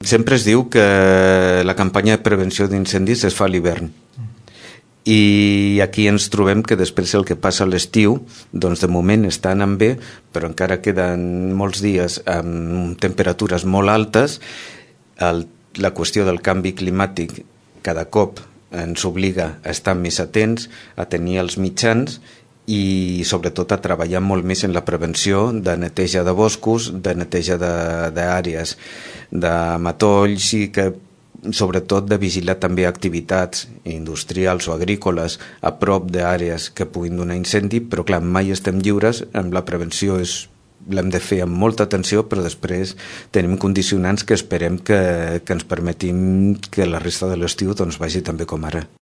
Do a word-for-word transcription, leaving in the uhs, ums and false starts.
sempre es diu que la campanya de prevenció d'incendis es fa a l'hivern. I aquí ens trobem que després el que passa a l'estiu, doncs de moment està anant bé, però encara queden molts dies amb temperatures molt altes. El, la qüestió del canvi climàtic cada cop ens obliga a estar més atents, a tenir els mitjans i sobretot a treballar molt més en la prevenció de neteja de boscos, de neteja d'àrees de, de matolls i que sobretot de vigilar també activitats industrials o agrícoles a prop d'àrees que puguin donar incendi, però clar, mai estem lliures, amb la prevenció és l'hem de fer amb molta atenció, però després tenim condicionants que esperem que, que ens permetin que la resta de l'estiu doncs, vagi també com ara.